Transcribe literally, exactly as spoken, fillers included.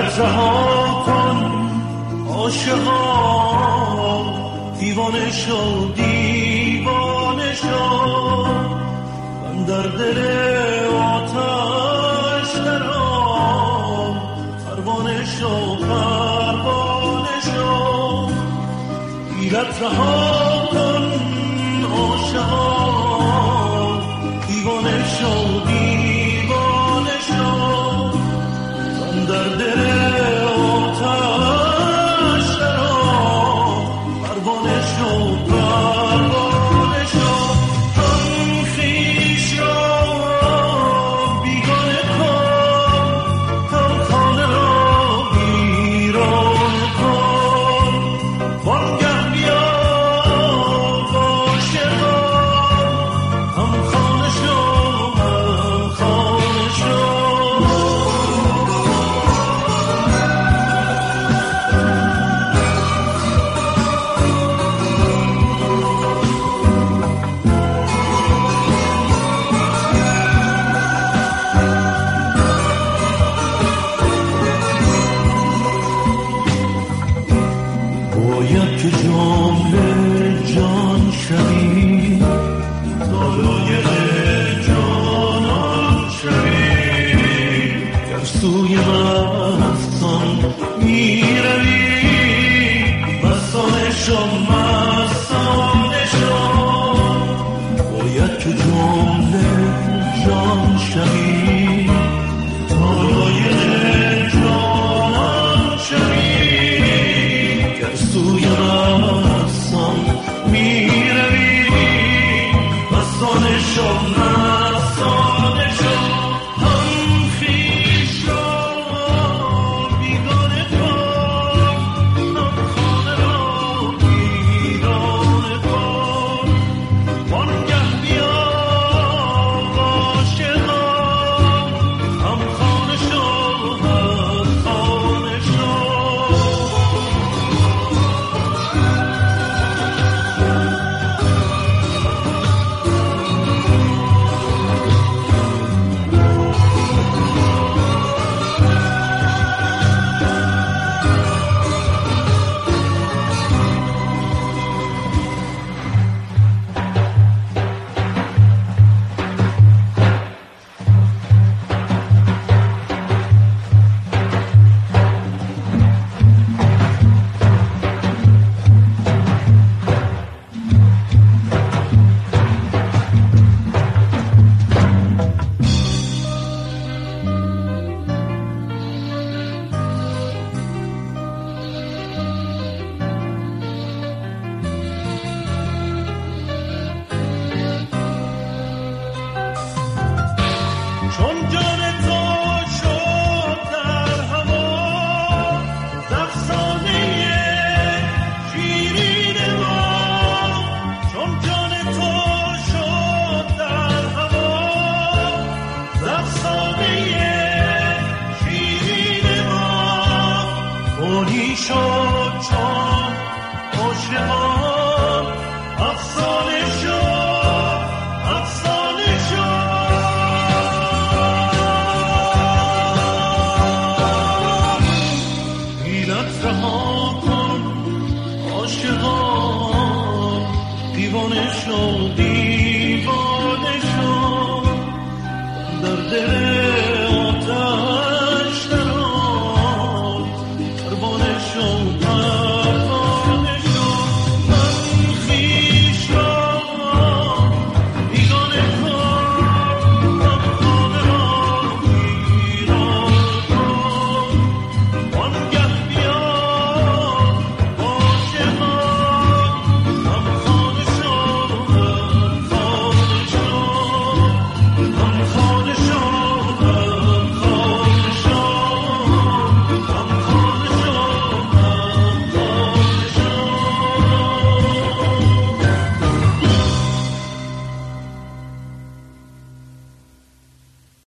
حیلت رها کن عاشقا، دیوانه شو دیوانه شو، من در دل آتش درآم، پروانه شو پروانه شو. حیلت رها کن عاشقا، دیوانه شو دیوانه شو، من در دل آتش درآم، پروانه شو پروانه شو. آن خویش را بیگانه کن، آن خانه را ویرانه کن، وانگه بیا عاشقا، هم خانه شو هم خانه شو. باید که جمله جان شوی، دلایل جانان شوی، گر سوی مستان می روی، مستانه شو مستانه شو. باید که جمله جان شوی، دلایل جانان شوی، گر سوی مستان می روی، مستانه شو مستانه شو. هم خویش را بیگانه کن، هم خانه را ویرانه کن، وانگه بیا عاشقا، هم خانه شو هم خانه شو. چون جان تو شد در هوا، ز افسانه شیرین ما، چون جان تو شد در هوا، ز افسانه شیرین ما، خونی شد چون عاشقان، افسانه شد افسانه شد. حیلت رها کن عاشقا، دیوانه شو